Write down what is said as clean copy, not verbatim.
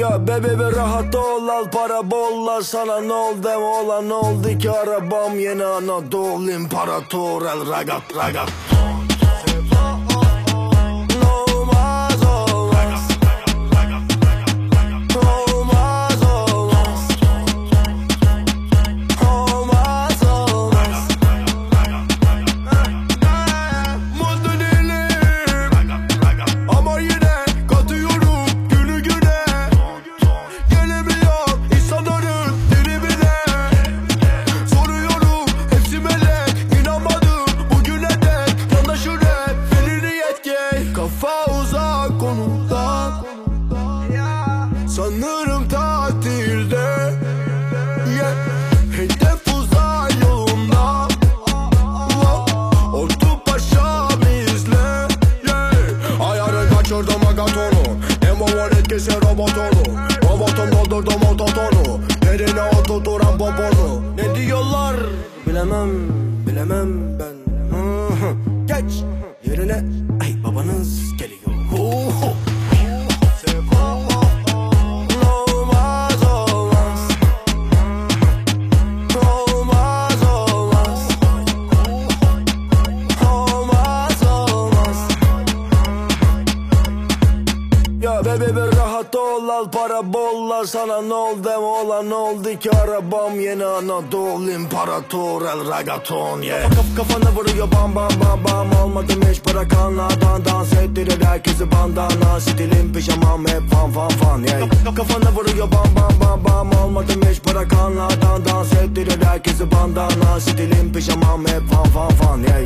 Ya bebe bir rahat ol, al para bolla. Sana ne oldu deme, olan oldu ki arabam yeni Anadolu İmparator el ragat ragat. Sanırım tatilde, hedef uzay yolunda. Ortu paşa bizle, ayarı kaçırdım agatonu. M.O.'un etkisi robotonu. Robotum doldurdum ototonu. Yerine oturturan poponu. Ne diyorlar bilemem, bilemem ben. Geç yerine, ay babanız geliyor. Ya bebe bir rahat ol, al para bolla. Sana ne oldu deme, olan oldu ki arabam yeni Anadolu İmparator el ragaton yeah. Kafana vuruyor bam bam bam bam. Almadım hiç bırakanlardan, dans ettirir herkesi bandana. Stilim pijamam hep fan fan fan yeah. Kafana vuruyor bam bam bam bam. Almadım hiç bırakanlardan, dans ettirir herkesi bandana. Stilim pijamam hep fan fan fan yeah.